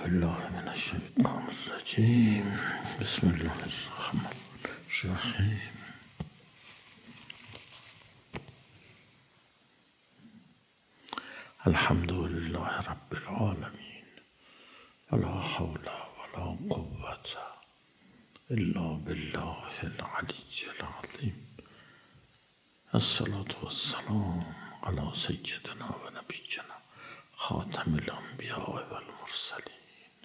بالله من الشیطان الرجیم. بسم الله الرحمن الرحیم. الحمد لله رب العالمین ولا حول ولا قوة الا بالله العلی العظیم. الصلاة والسلام على سیدنا و نبینا خاتم الانبیاء والمرسلین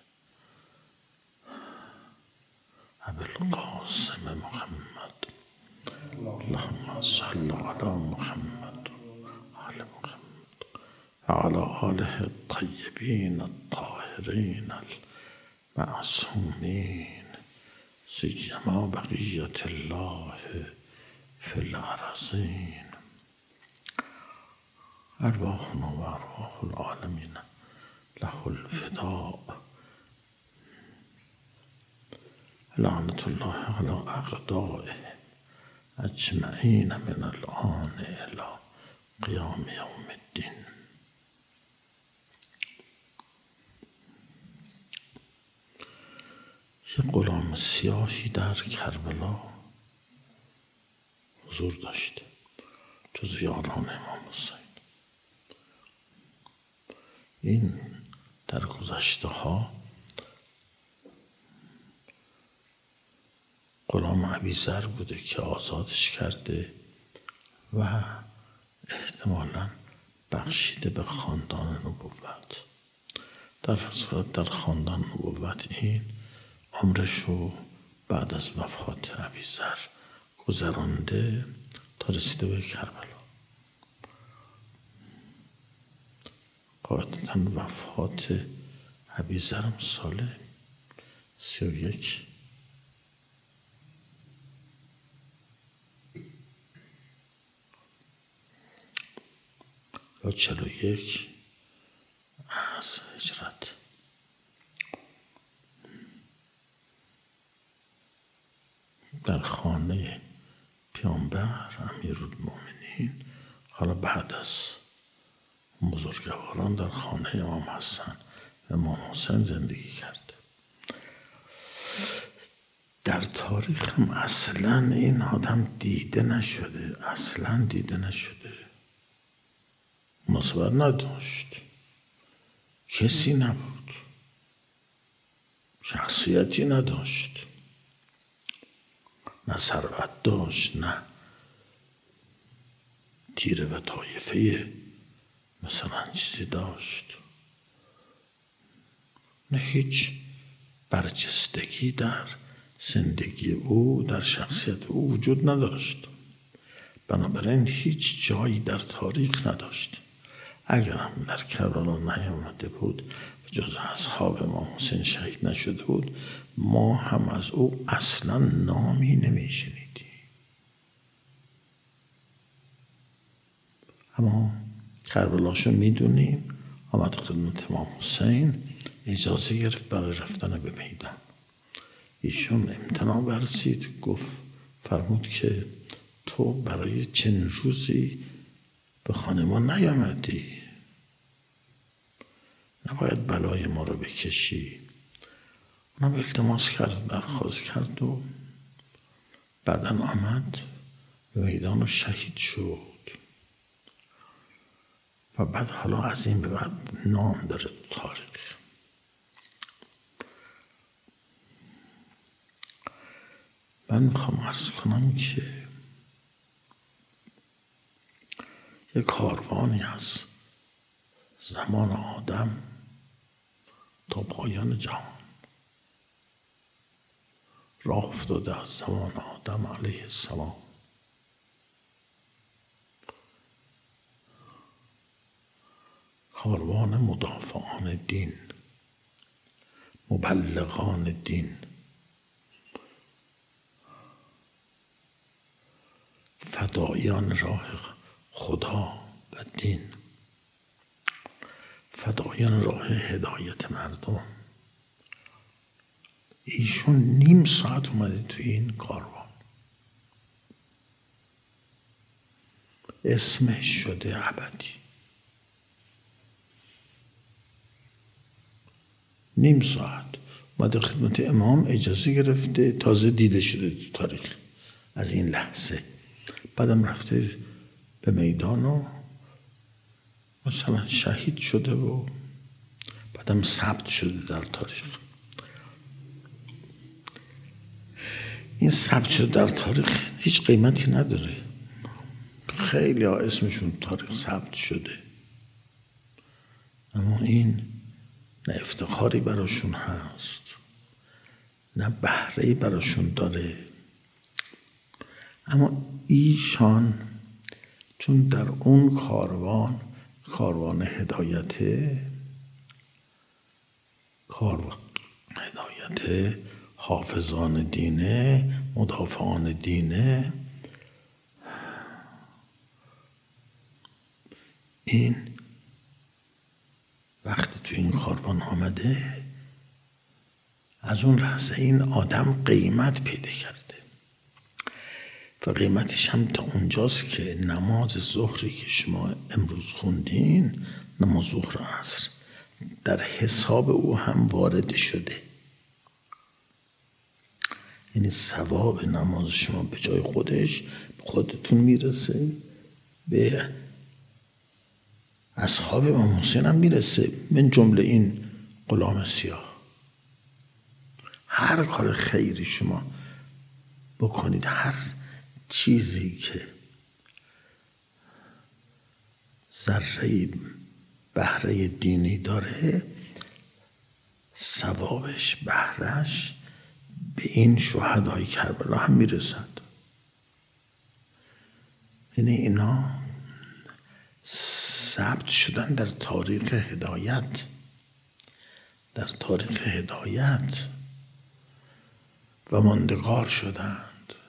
ابی القاسم محمد. اللهم صل على محمد وعلى محمد وعلى آله الطیبین الطاهرین المعصومین سیما بقیة الله فی الارضین. ارواحنا و ارواح العالمین له الفداء. لعنة الله على اعدائهم اجمعین من الآن الى قیام یوم الدین. یه غلام سیاهی در کربلا حضور داشته، جز یاران امام حسین. این در گذشته ها غلام ابیذر بوده که آزادش کرده و احتمالاً بخشیده به خاندان نبوت. در صورت در خاندان نبوت این عمرشو بعد از وفات ابیذر گذرانده تا رسیده به کربلا. قاعدتاً وفات ابیذر سال 31 یا 41 از هجرت. در خانه پیامبر امیرالمومنین، حالا بعد از بزرگواران در خانه امام حسن و امام حسین زندگی کرده. در تاریخ هم اصلا این آدم دیده نشده، اصلا دیده نشده، مناسبت نداشت، کسی نبود، شخصیتی نداشت، نه ثروت داشت، نه تیره و طایفه مثلا چیزی داشت، نه هیچ برجستگی در زندگی او، در شخصیت او وجود نداشت. بنابراین هیچ جایی در تاریخ نداشت. اگر هم در کربلا نیامده بود، جز اصحاب امام حسین شهید نشده بود، ما هم از او اصلا نامی نمیشنیدیم. اما کربلاشو میدونیم. آمد خدمت امام حسین، اجازه گرفت برای رفتن به میدان. ایشون امتناع ورزید، گفت فرمود که تو برای چند روزی به خانه ما نیامدی، نباید بلای ما رو بکشی. اونم التماس کرد، درخواست کرد و بعدا آمد به میدان و شهید شد. و بعد حالا از این به بعد نام داره تاریخ. من میخوام عرض کنم که یک کاروانی از زمان آدم تا پایان جهان راه افتاده. از زمان آدم علیه السلام کاروان مدافعان دین، مبلغان دین، فدایان راه خدا و دین، فدایان راه هدایت مردم. ایشون نیم ساعت اومده تو این کاروان، اسمش شده ابدی. نیم ساعت اومده خدمت امام، اجازه گرفته، تازه دیده شده تو تاریخ از این لحظه. بعدم رفته به میدان و مثلا شهید شده و بعدم ثبت شده در تاریخ. این ثبت شده در تاریخ هیچ قیمتی نداره. خیلی ها اسمشون تاریخ ثبت شده، اما این نه افتخاری براشون هست، نه بهره‌ای براشون داره. اما ایشان چون در اون کاروان هدایت حافظان دینه، مدافعان دینه، این وقتی تو این کاروان آمده، از اون لحظه این آدم قیمت پیدا کرده و قیمتش هم تا اونجاست که نماز ظهری که شما امروز خوندین، نماز ظهر عصر، در حساب او هم وارد شده. یعنی ثواب نماز شما به جای خودش به خودتون میرسه، به اصحاب امام حسین هم میرسه، من جمله این غلام سیاه. هر کار خیری شما بکنید، هر چیزی که ذره بهره دینی داره، ثوابش، بهرهش به این شهدای کربلا هم میرسد. یعنی اینا ثبت شدن در تاریخ هدایت، در تاریخ هدایت و ماندگار شدند.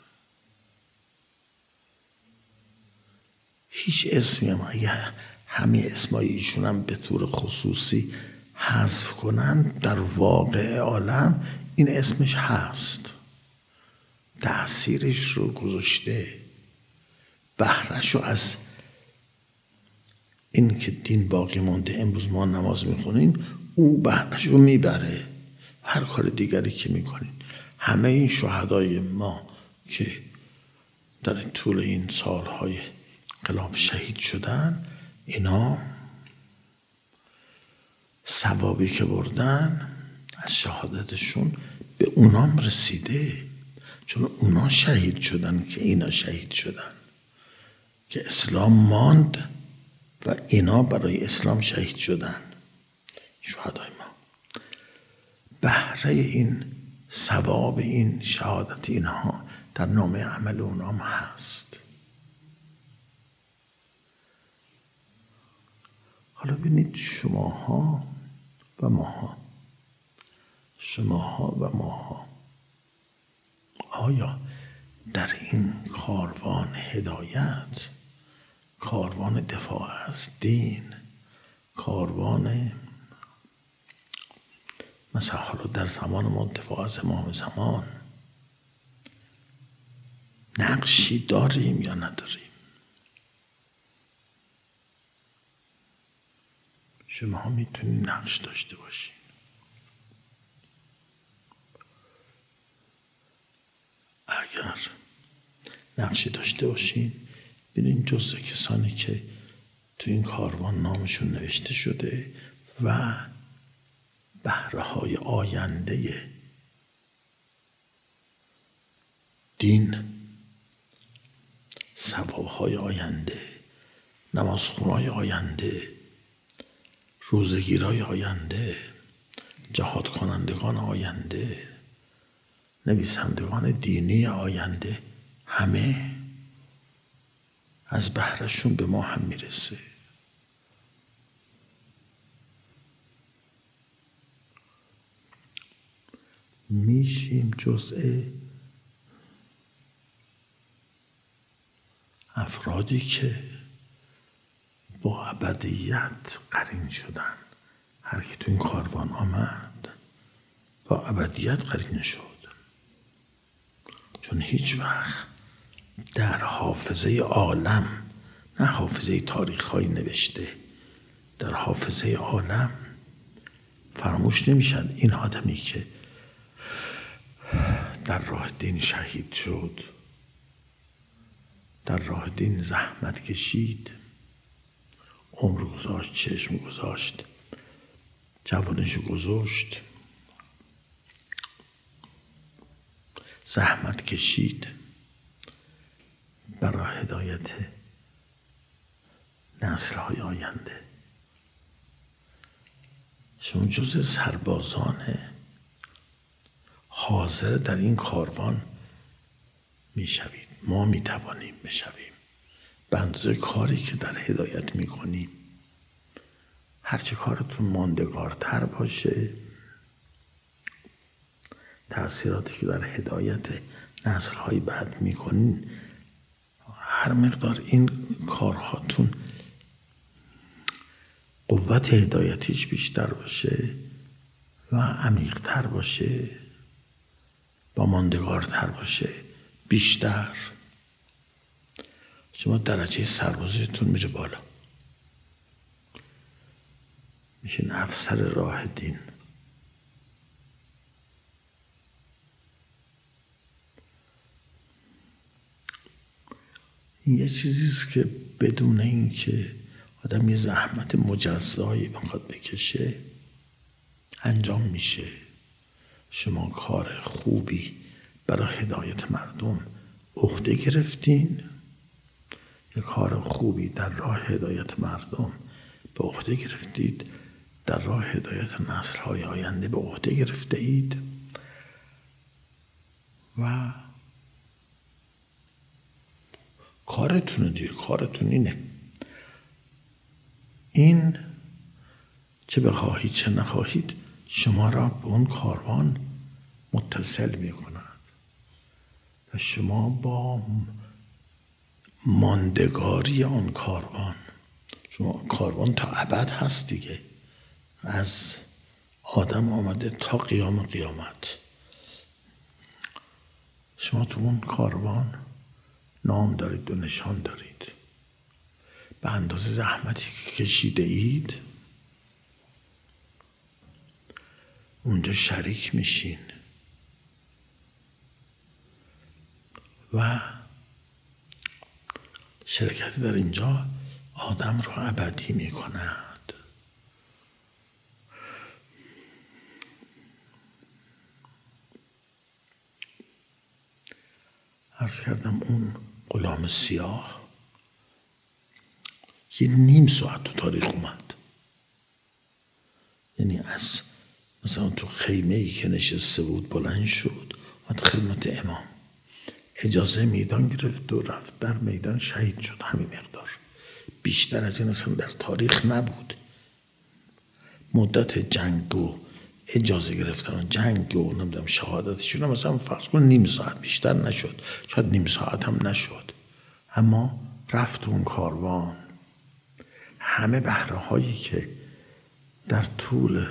هیچ اسمی هم اگه همه اسمای ایشون هم به طور خصوصی حذف کنن، در واقع عالم این اسمش هست، تأثیرش رو گذاشته، بهره‌ش رو از این که دین باقی مونده، امروز ما نماز میخونیم، او بهره‌ش رو میبره. هر کار دیگری که میکنیم، همه این شهدای ما که در طول این سالهای انقلاب شهید شدن، اینا ثوابی که بردن از شهادتشون به اونام رسیده، چون اونا شهید شدن که اینا شهید شدن، که اسلام ماند و اینا برای اسلام شهید شدن، شهدای ما. بهره این ثواب این شهادت اینها در نامه عمل اونام هست. حالا ببینید شماها و ماها آیا در این کاروان هدایت، کاروان دفاع از دین، کاروان مثلا حالا در زمان ما دفاع از امام زمان، نقشی داریم یا نداریم؟ شما میتونید نقش داشته باشین. اگر نقشی داشته باشین، ببینید جزء کسانی که تو این کاروان نامشون نوشته شده و بهره‌های آینده دین، ثواب‌های آینده، نمازخون‌های آینده، روزه‌گیرای آینده، جهاد کنندگان آینده، نویسندگان دینی آینده، همه از بهره‌شون به ما هم میرسه. میشیم جزء افرادی که با ابدیت قرین شدن. هر کی تو این کاروان آمد با ابدیت قرین شد، چون هیچ وقت در حافظه عالم، نه حافظه تاریخ‌های نوشته، در حافظه عالم فراموش نمیشن این آدمی که در راه دین شهید شد، در راه دین زحمت کشید، عمر گذاشت، چشم گذاشت، جوانشو گذاشت، زحمت کشید برای هدایت نسل‌های آینده. شما جز سربازان حاضر در این کاروان میشوید. ما میتوانیم بشویم به اندازه کاری که در هدایت میکنیم. هرچه کارتون ماندگارتر باشه، تأثیراتی که در هدایت نسل‌های بعد میکنین، هر مقدار این کارهاتون قوت هدایتیش بیشتر باشه و عمیق‌تر باشه و ماندگارتر باشه، بیشتر شما درجه سربازیتون میره بالا، میشین افسر راه دین. این یه چیزیست که بدون این که آدم یه زحمت مجزایی بخواد بکشه انجام میشه. شما کار خوبی برای هدایت مردم عهده گرفتین، یه کار خوبی در راه هدایت مردم به عهده گرفتید، در راه هدایت نسل‌های آینده به عهده گرفته اید و کارتونه دیگه. کارتون اینه. این چه بخواهید چه نخواهید شما را به اون کاروان متصل می کند و شما با ماندگاری آن کاروان، شما کاروان تا ابد هست دیگه، از آدم آمده تا قیام قیامت. شما تو اون کاروان نام دارید و نشان دارید. به اندازه زحمتی که کشیده اید اونجا شریک میشین و شرکت در اینجا آدم را ابدی میکند. عرض کردم اون غلام سیاه یه نیم ساعت تو تاریخ اومد. یعنی از مثلا تو خیمه‌ای که نشسته بود بلند شد، اومد خدمت امام، اجازه میدان گرفت و رفت در میدان شهید شد. همین مقدار، بیشتر از این اصلا در تاریخ نبود. مدت جنگ و اجازه گرفتن و جنگ و نمیدونم شهادتشون هم مثلا فرض کن نیم ساعت، بیشتر نشد، شاید نیم ساعت هم نشد. اما رفت اون کاروان، همه بهره هایی که در طول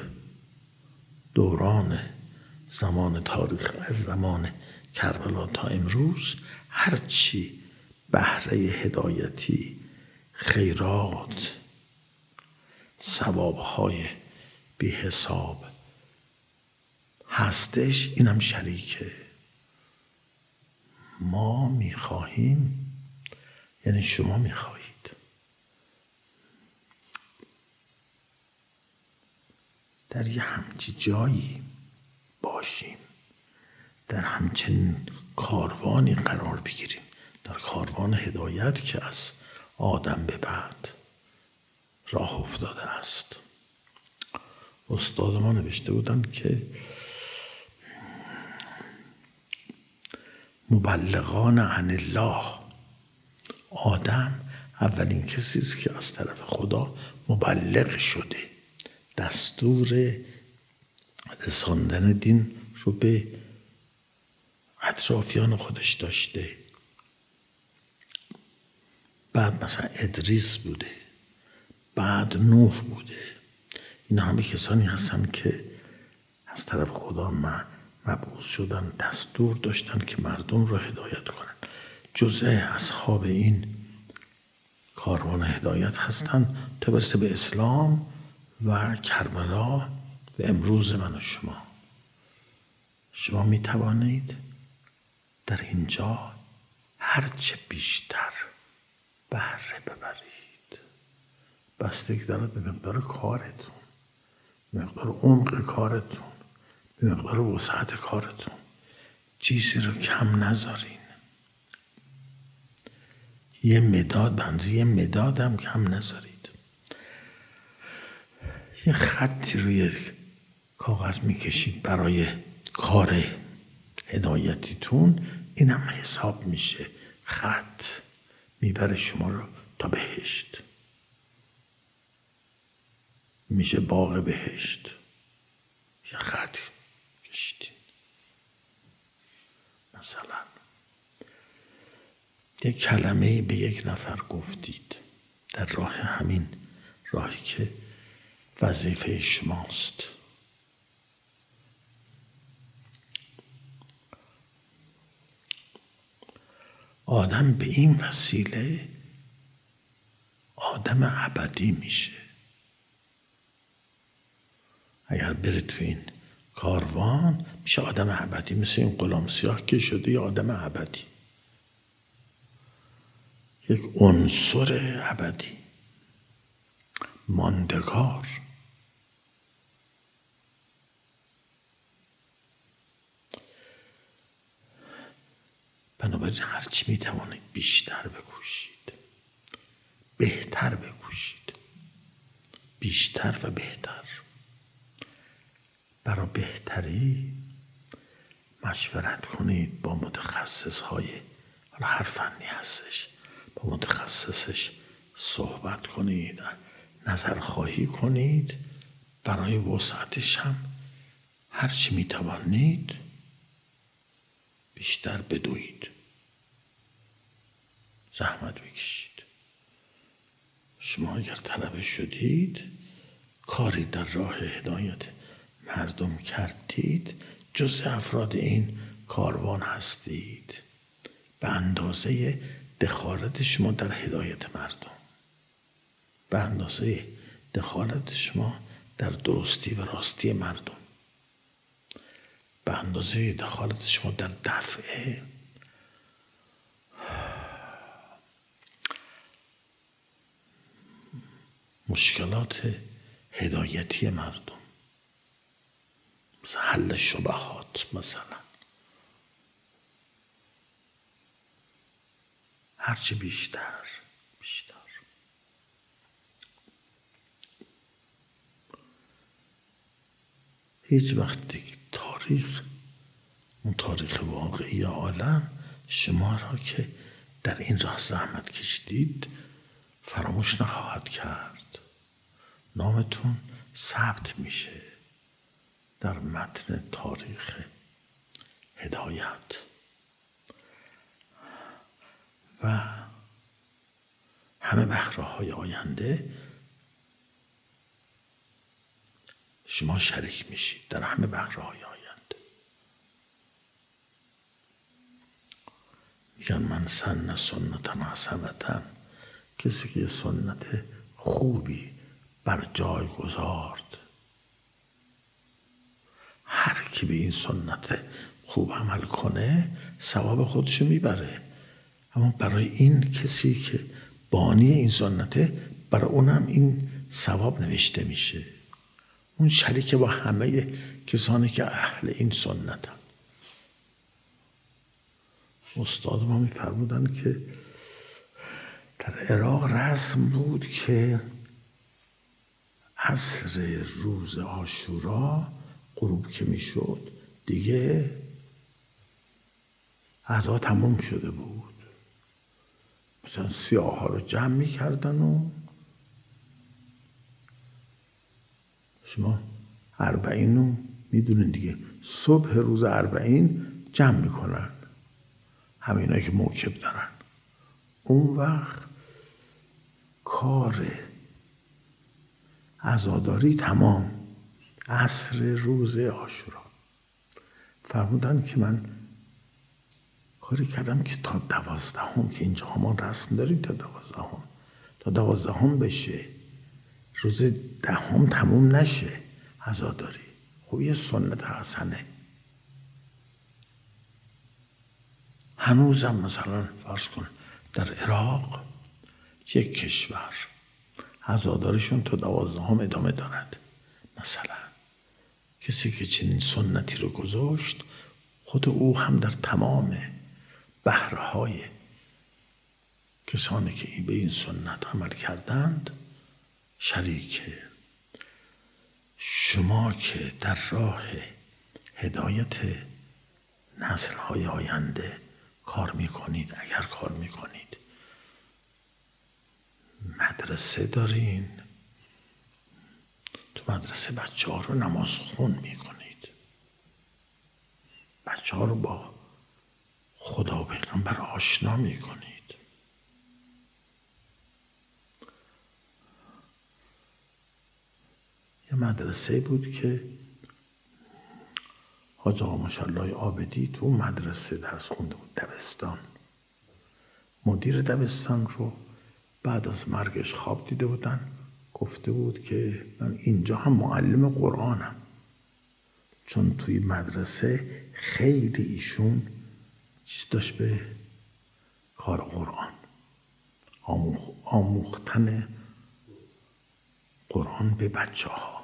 دوران زمان تاریخ از زمان کربلا تا امروز هرچی بهره هدایتی، خیرات، ثوابهای بی حساب هستش، اینم شریکه. ما میخواهیم، یعنی شما میخواهید در یه همچی جایی باشیم، در همچنین کاروانی قرار بگیریم، در کاروان هدایت که از آدم به بعد راه افتاده است. استاد ما نوشته بودند که مبلغان عن الله، آدم اولین کسی است که از طرف خدا مبلغ شده، دستور رساندن دین رو به اطرافیان خودش داشته. بعد مثلا ادریس بوده، بعد نوح بوده. این همه کسانی هستن که از طرف خدا مبعوث شدن، دستور داشتن که مردم رو هدایت کنن. جزء اصحاب این کاروان هدایت هستن تا برسه به اسلام و کربلا و امروز من و شما می توانید در اینجا هرچه بیشتر بهره ببرید. بستگی دارد به مقدار کارتون، به مقدار عمق کارتون، به مقدار وسعت کارتون. چیزی رو کم نذارین. یه مداد هم کم نذارید. یه خطی روی کاغذ میکشید برای کار هدایتیتون، این هم حساب میشه. خط میبره شما رو تا بهشت، میشه باغ بهشت. یه خط کشیدین. مثلا یک کلمه به یک نفر گفتید در راه، همین راهی که وظیفه شماست. آدم به این وسیله آدم ابدی میشه. اگر بره تو این کاروان میشه آدم ابدی، مثل این غلام سیاه که شده یه آدم ابدی، یک عنصر ابدی، ماندگار. بنابراین هرچی میتوانید بیشتر بکوشید، بهتر بکوشید، بیشتر و بهتر. برای بهتری مشورت کنید با متخصص های، حالا هر فنی هستش، با متخصصش صحبت کنید، نظرخواهی کنید. برای وسعتش هم هرچی میتوانید بیشتر بدوید، زحمت بکشید. شما اگر طلبه شدید، کاری در راه هدایت مردم کردید، جز افراد این کاروان هستید به اندازه دخالت شما در هدایت مردم، به اندازه دخالت شما در درستی و راستی مردم، به اندازه دخالت شما در دفع مشکلات هدایتی مردم، مثل حل شبهات. مثلا هرچی بیشتر. هیچ وقت اون تاریخ واقعی عالم شما را که در این راه زحمت کشیدید فراموش نخواهد کرد. نامتون ثبت میشه در متن تاریخ هدایت و همه بهره‌های آینده شما شریک میشید در همه بهره‌های آینده. میگن من سن سنتن حسنتن، کسی که سنت خوبی بر جای گذارد، هر کی به این سنت خوب عمل کنه ثواب خودشو میبره. اما برای این کسی که بانی این سنته، برای اونم این ثواب نوشته میشه. اون شریک با همه کسانی که اهل این سنتن. استاد ما میفرمودن که در عراق رسم بود که عصر روز عاشورا غروب که میشد دیگه غذا تموم شده بود. مثلا سیاه ها رو جمع میکردن و شما اربعین رو میدونین دیگه، صبح روز اربعین جمع میکنن همینایی که موکب دارن. اون وقت کار عزاداری تمام، عصر روز عاشورا. فرمودن که من کاری کردم که تا 12 که اینجا ما رسم داریم، تا 12 بشه، روز 10 تموم نشه عزاداری. خب یه سنت حسنه. هنوزم مثلا فرض کن در عراق یک کشور عزادارشون تا 12 ادامه دارد. مثلا کسی که چنین سنتی رو گذاشت، خود او هم در تمام بهره‌های کسانی که به این سنت عمل کردند شریکه. شما که در راه هدایت نسل‌های آینده کار میکنید، اگر کار میکنید، مدرسه دارین، تو مدرسه بچه ها رو نماز خون میکنید، بچه ها رو با خدا و پیغمبر آشنا میکنید. یه مدرسه بود که حاج آقا ماشاءالله عابدی تو مدرسه درس خونده بود، دبستان. مدیر دبستان رو بعد از مرگش خواب دیده بودن، گفته بود که من اینجا هم معلم قرآنم، چون توی مدرسه خیلی ایشون چیز داشت به کار قرآن، آموختن قرآن به بچه ها،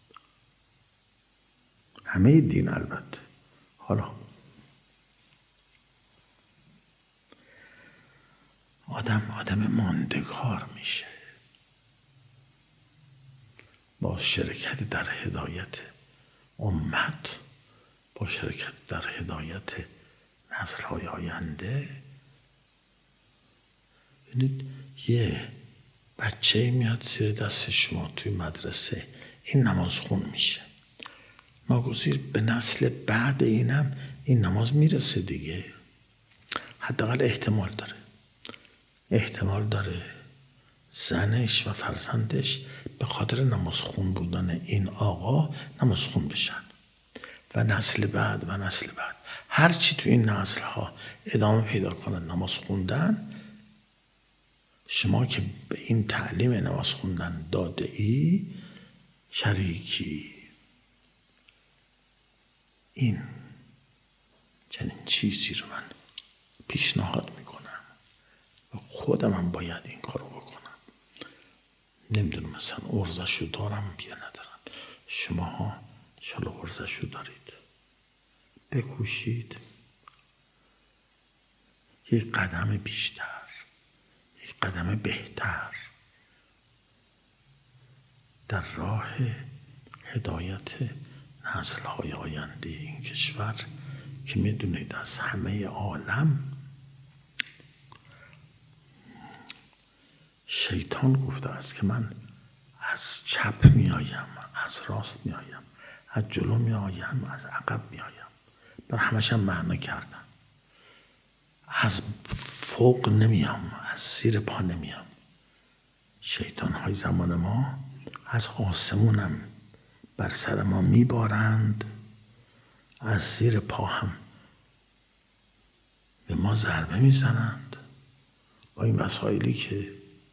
همه دین البته. حالا آدم ماندگار میشه با شرکت در هدایت امت، با شرکت در هدایت نسل‌های آینده. ببینید یه بچه میاد زیر دست شما توی مدرسه، این نماز خون میشه، ناگزیر به نسل بعد اینم این نماز میرسه دیگه. حداقل احتمال داره زنش و فرزندش به خاطر نماز خون بودن این آقا نماز خون بشن و نسل بعد هرچی تو این نسل ها ادامه پیدا کنن نماز خوندن. شما که به این تعلیم نماز خوندن داده ای شریکی. این چنین چیزی رو من پیشنهاد میکنم و خودم هم باید این کارو بکنم. نمیدونم مثلا ارزشو دارم یا ندارم. شما ها انشالله ارزشو دارید، بکوشید یک قدم بیشتر، یک قدم بهتر در راه هدایت نسل‌های آینده این کشور که میدونید از همه عالم شیطان گفته است که من از چپ میایم، از راست میایم، از جلو میایم، از عقب میایم. بر همش هم معنا کردم. از فوق نمیام، از زیر پا نمیام. شیطان های زمان ما از آسمونم بر سر ما میبارند، از زیر پا هم به ما ضربه میزنند با این وسایلی که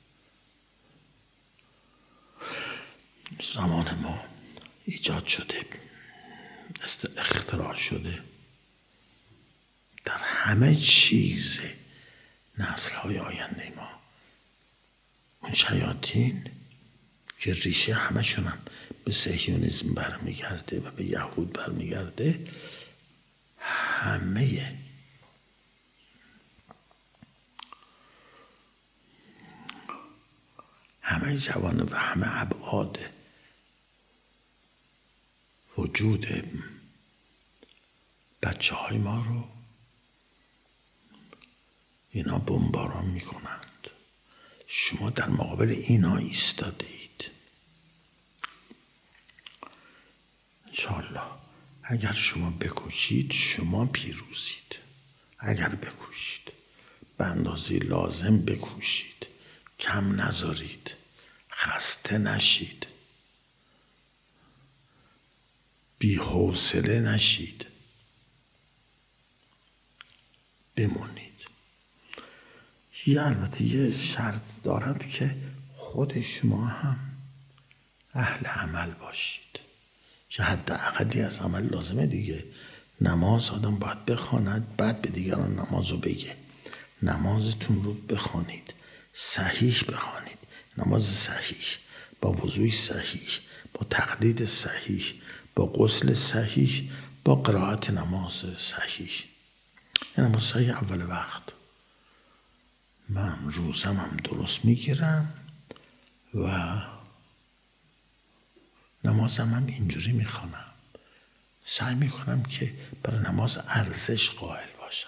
زمان ما ایجاد شده، اختراع شده. در همه چیز نسل‌های آینده ما اون شیاطین که ریشه همشون هم به صهیونیسم برمیگرده و به یهود برمیگرده، همه جوانب و همه ابعاد وجود بچه های ما رو اینا بمباران میکنند. شما در مقابل اینا ایستاده اید. انشاءالله اگر شما بکوشید شما پیروزید. اگر بکوشید به اندازه لازم بکوشید، کم نذارید، خسته نشید، بی‌حوصله نشید، بمونید. البته یه شرط دارد که خود شما هم اهل عمل باشید. که حد اقلی از عمل لازمه دیگه. نماز آدم باید بخواند، بعد به دیگران نماز رو بگه. نمازتون رو بخوانید، صحیح بخوانید، نماز صحیح، با وضوی صحیح، با تقلید صحیح، با غسل صحیح، با قرائت نماز صحیح. این نماز صحیح اول وقت. من روزم هم درست میگیرم و نمازم هم اینجوری میخوانم. سعی میکنم که برای نماز ارزش قائل باشم.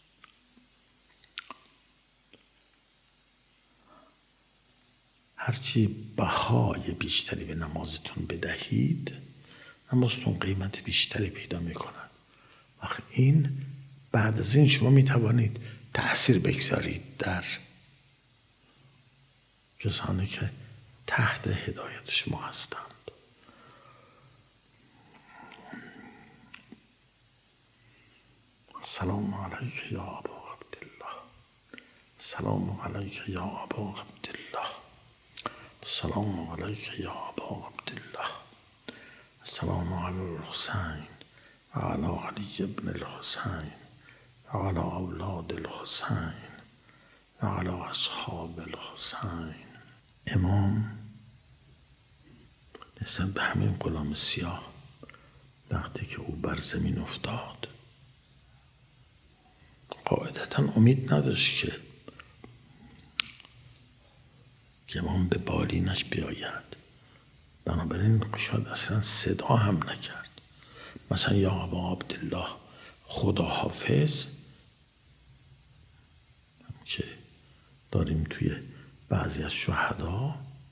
هرچی بهای بیشتری به نمازتون بدهید، نمازتون قیمت بیشتری پیدا میکند. وقت این بعد از این شما میتوانید تأثیر بگذارید در کسانی که تحت هدایت شما هستند. سلام علیک یا ابا عبدالله، سلام علیک یا ابا عبدالله، سلام علیک یا ابا عبدالله، سلام علی الحسین و علی علی ابن الحسین و علی اولاد الحسین و علی اصحاب الحسین. امام نسبت به همین غلام سیاه وقتی که او بر زمین افتاد قاعدتا امید نداشت که امام به بالینش بیاید، بنابراین شاید اصلا صدا هم نکرد. مثلا یا ابا عبدالله خدا حافظ که داریم توی بعضی از شهدا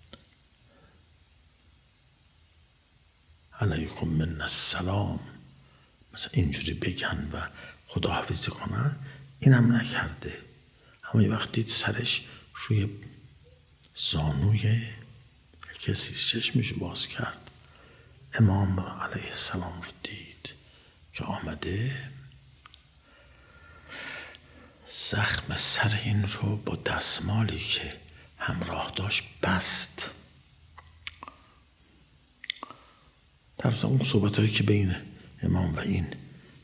علیکم من السلام مثلا اینجوری بگن و خداحافظی کنن، اینم نکرده. همه وقت دید سرش روی زانوی کسی چشمشو باز کرد، امام علیه السلام رو دید که آمده زخم سر این رو با دستمالی که همراه داشت بست. در اون صحبت‌هایی که بین امام و این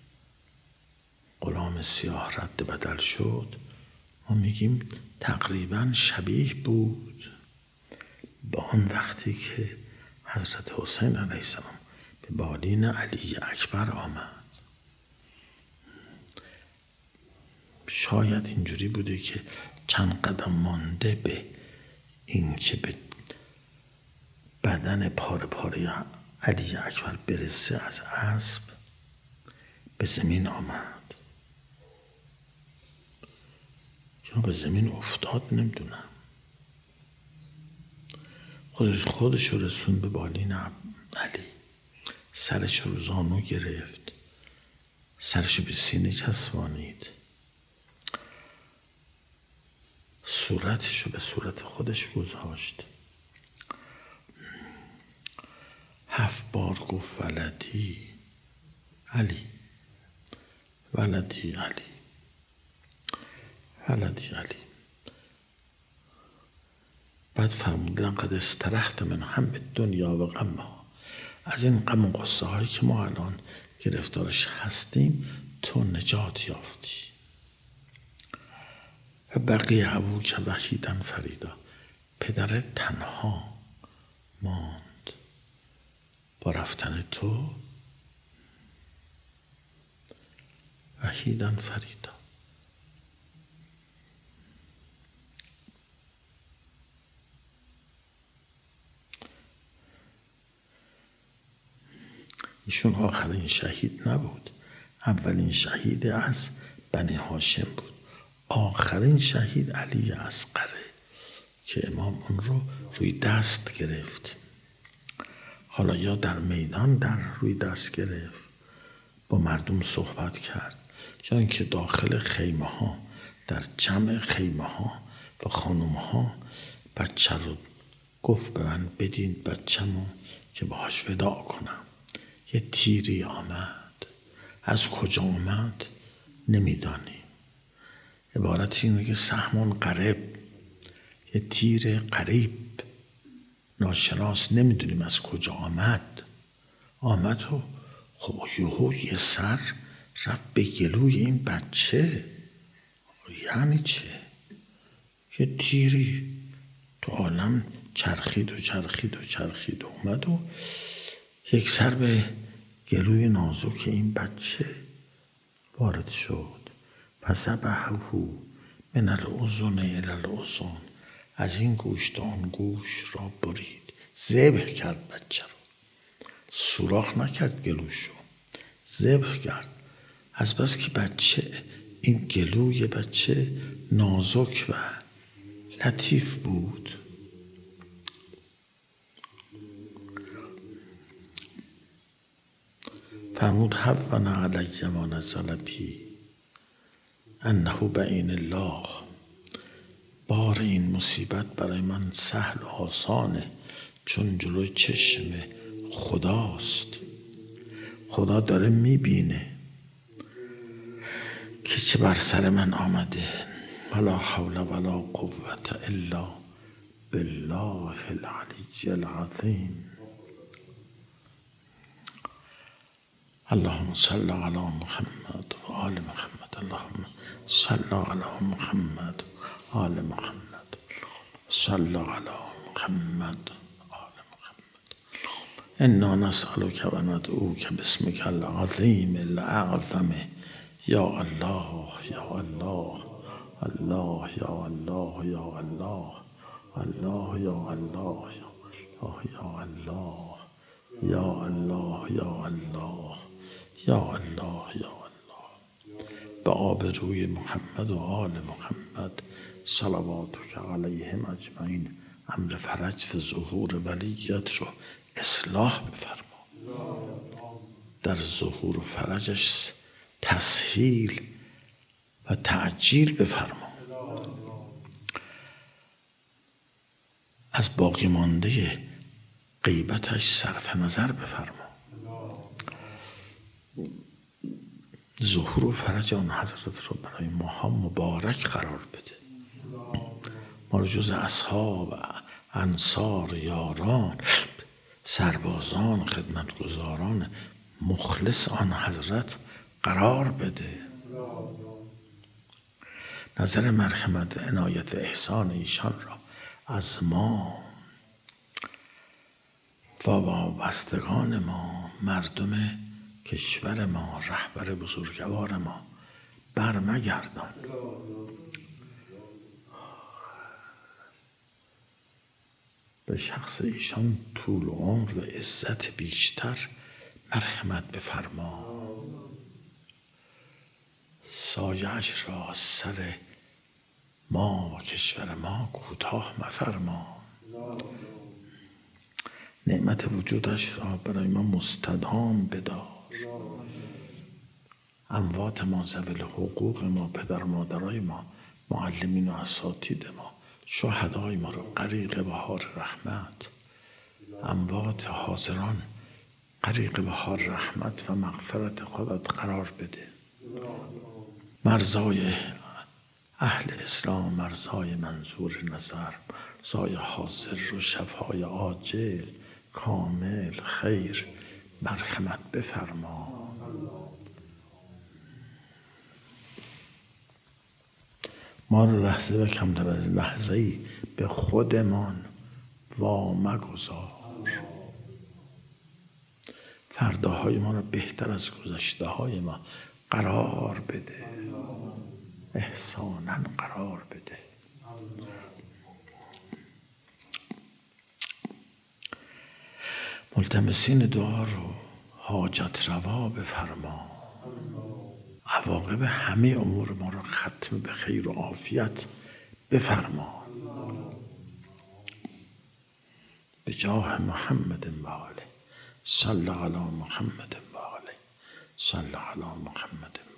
غلام سیاه رد بدل شد، ما میگیم تقریبا شبیه بود با آن وقتی که حضرت حسین علیه السلام به بالین علی اکبر آمد. شاید اینجوری بوده که چند قدم مانده به این که به بدن پاره پاره علی اکبر برسه از اسب به زمین آمد یا به زمین افتاد، نمیدونم. خودش رو رسون به بالین علی، سرش رو زانو گرفت، سرش به سینه چسبانید، صورتش رو به صورت خودش گذاشت، 7 بار گفت ولدی علی، ولدی علی، ولدی علی. بعد فرمود لقد استرحت من هم دنیا و غمها، از این غم و غصه هایی که ما الان گرفتارش هستیم تو نجات یافتی. و بقیه ابوک وحیدا فریدا، پدر تنها ماند با رفتن تو وحیدا فریدا. ایشون آخرین شهید نبود، اولین شهید از بنی هاشم بود. آخرین شهید علی اصغره که امام اون رو روی دست گرفت. حالا یا در میدان در روی دست گرفت، با مردم صحبت کرد، یا اینکه داخل خیمه ها در جمع خیمه ها و خانم ها بچه رو گفت به من بدین بچه‌مو که باهاش وداع کنم. یه تیری آمد، از کجا آمد نمیدانیم. عبارت اینه که سهمون قریب، یه تیر قریب ناشناس، نمیدونیم از کجا آمد. آمد و خب یهو یه سر رفت به گلوی این بچه. یعنی چه؟ یه تیری تو عالم چرخید و چرخید و چرخید و اومد و یک سر به گلوی نازک این بچه وارد شد. فذبحه من الاذن الی الاذن، از این گوش تا آن گوش را برید. ذبح کرد بچه رو، سوراخ نکرد گلوشو، ذبح کرد. از بس که بچه، این گلوی بچه نازک و لطیف بود، فرمود هون علی ما نزل بی انه بعین الله، بار این مصیبت برای من سهل و آسانه چون جلوی چشم خداست. خدا داره میبینه که چه بر سر من آمده. ولا حول ولا قوة الا بالله العلی العظیم. اللهم صل علی محمد و آل محمد. اللهم صل علی محمد و آل محمد. صل علی محمد و آل محمد. انا نسألک و ندعوک باسمک العظیم الاعظم. یا الله یا الله، الله یا الله یا الله، الله یا الله یا الله، یا الله یا الله، یا الله یا الله. به آبروی محمد و آل محمد صلواتک علیهم اجمعین امر فرج و ظهور ولیت رو اصلاح بفرما. در ظهور و فرجش تسهیل و تعجیل بفرما. از باقی مانده غیبتش صرف نظر بفرما. ظهور و فرج آن حضرت رو برای ما مبارک قرار بده. ما رو جز اصحاب، انصار، یاران، سربازان، خدمتگزاران مخلص آن حضرت قرار بده. نظر مرحمت و عنایت و احسان ایشان را از ما و وابستگان ما، مردم کشور ما، رهبر بزرگوار ما برمگردان. به شخص ایشان طول و عمر و عزت بیشتر مرحمت بفرما. سایه‌اش را از سر ما و کشور ما کوتاه مفرما. نعمت وجودش را برای ما مستدام بدار. اموات ما، ذوی حقوق ما، پدر مادرای ما، معلمین و اساتید ما، شهدای ما رو غریق بهار رحمت، اموات حاضران غریق بهار رحمت و مغفرت خودت قرار بده. مرزای اهل اسلام، مرزای منظور نظر، مرزای حاضر و شفای عاجل کامل خیر مرحمت بفرما. ما رو لحظه و کمتر از لحظه‌ای به خودمان وامگذار. فرداهای ما رو بهتر از گذشته های ما قرار بده، احساناً قرار بده. ملتمسین دعا رو حاجت روا بفرما. عواقب همه امور ما رو ختم به خیر و عافیت بفرما. به جاه محمد و آله. صل علی محمد و آله. صل علی محمد.